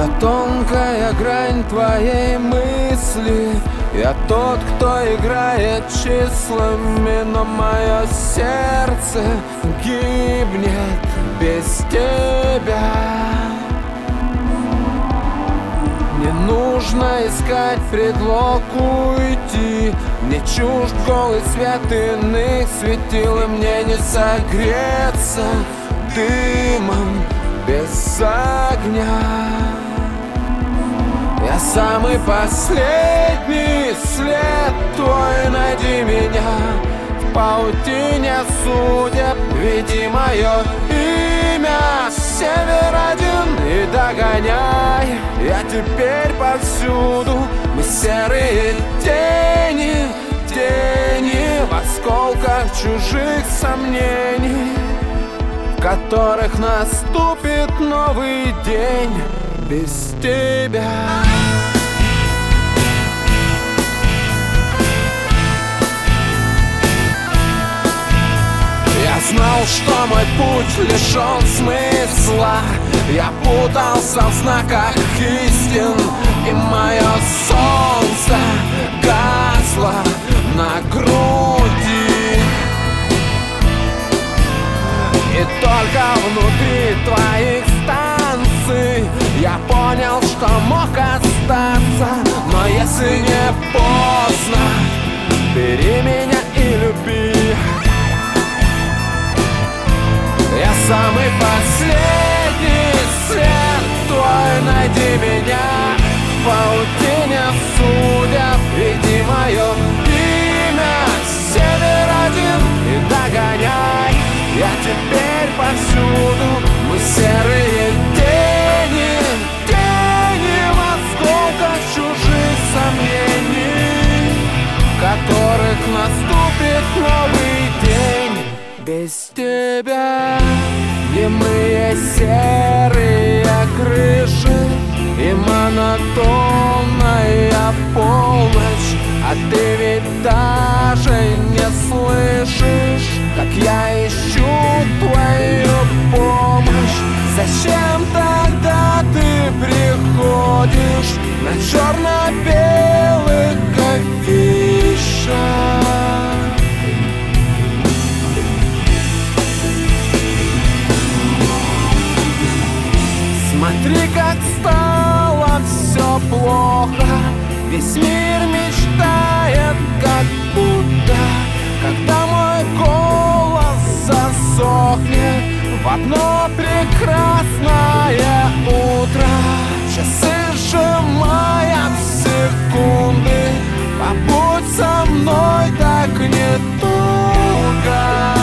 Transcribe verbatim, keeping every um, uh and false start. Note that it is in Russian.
Я тонкая грань твоей мысли, я тот, кто играет числами, но мое сердце гибнет без тебя. Не нужно искать предлог уйти, мне чужд голый свет иных светил, и мне не согреться дымом без огня. Я самый последний след твой, найди меня в паутине судеб, веди мое имя с севера один и догоняй. Я теперь повсюду, мы серые тени, тени в осколках чужих сомнений, в которых наступит новый день без тебя. Я знал, что мой путь лишен смысла, я путался в знаках истин, и мое солнце гасло на груди. И только внутри твоих станций я понял, что мог остаться. Но если не поздно, бери меня и люби. Я самый последний след твой, найди меня в паутине судеб, веди мое имя с севера один и догоняй. Я теперь повсюду, мы серые тени, тени в осколках чужих сомнений, в которых наступит новый день без тебя. Немые серые крыши и монотонная полночь, а ты ведь даже не слышишь, как я ищу твою помощь. Зачем тогда ты приходишь на черно-белых афишах? Смотри, как стало все плохо, весь мир мечтает, как будто, когда мой голос засохнет в одно прекрасное утро. Часы сжимая в секунды, побудь со мной так недолго.